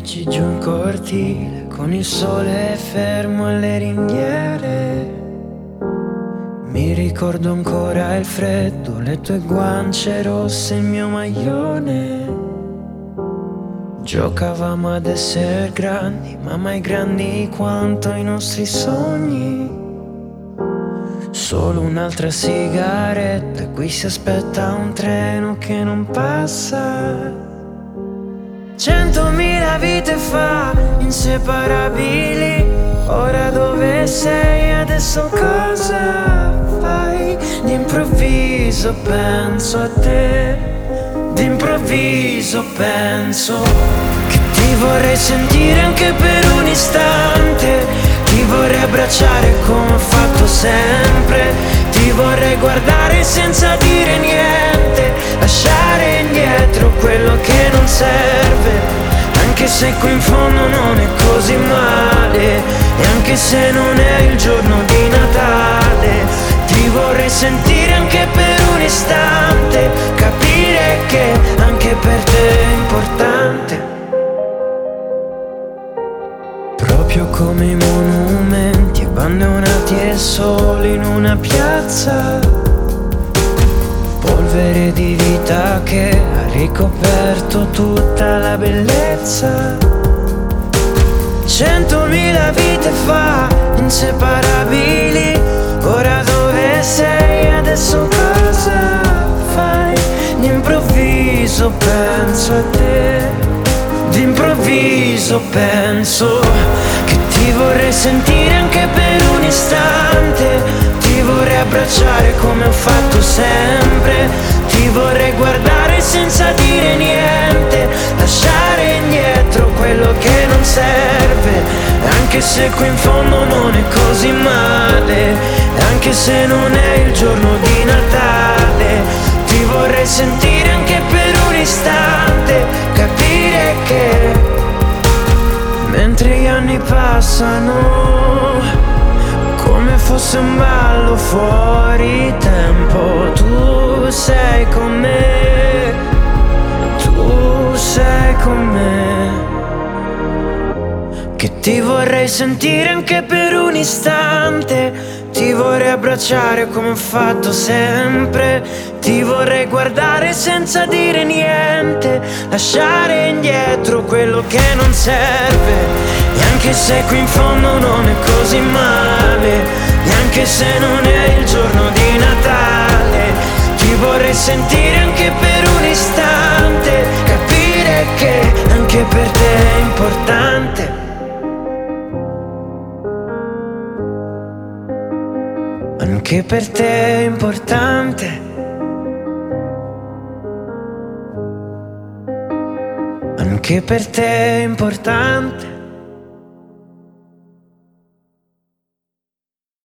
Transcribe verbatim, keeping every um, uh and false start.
bici giù in cortile, con il sole fermo alle ringhiere. Mi ricordo ancora il freddo, le tue guance rosse, il mio maglione. Giocavamo ad essere grandi, ma mai grandi quanto i nostri sogni. Solo un'altra sigaretta, qui si aspetta un treno che non passa. Centomila vite fa, inseparabili. Ora dove sei, adesso cosa fai? D'improvviso penso a te, d'improvviso penso che ti vorrei sentire anche per un istante. Ti vorrei abbracciare come ho fatto sempre. Ti vorrei guardare senza dire niente, lasciare indietro quello che non serve. Anche se qui in fondo non è così male, e anche se non è il giorno di Natale. Ti vorrei sentire anche per un istante, capire che anche per te è importante. Proprio come i monumenti abbandonati e soli in una piazza. Polvere di vita che ha ricoperto tutta la bellezza. Centomila vite fa, inseparabili. Ora dove sei, adesso cosa fai? D'improvviso penso a te, d'improvviso penso che ti vorrei sentire anche per un istante. Ti vorrei abbracciare come ho fatto sempre. Ti vorrei guardare senza dire niente, lasciare indietro quello che non serve. E anche se qui in fondo non è così male, e anche se non è il giorno di Natale. Ti vorrei sentire anche per un istante, capire che mentre gli anni passano, come fosse un ballo fuori tempo, tu sei con me, tu sei con me. Che ti vorrei sentire anche per un istante. Ti vorrei abbracciare come ho fatto sempre. Ti vorrei guardare senza dire niente, lasciare indietro quello che non serve. E anche se qui in fondo non è così male, e anche se non è il giorno di Natale. Ti vorrei sentire anche per un istante, capire che anche per te è importante. Anche per te è importante. Anche per te è importante.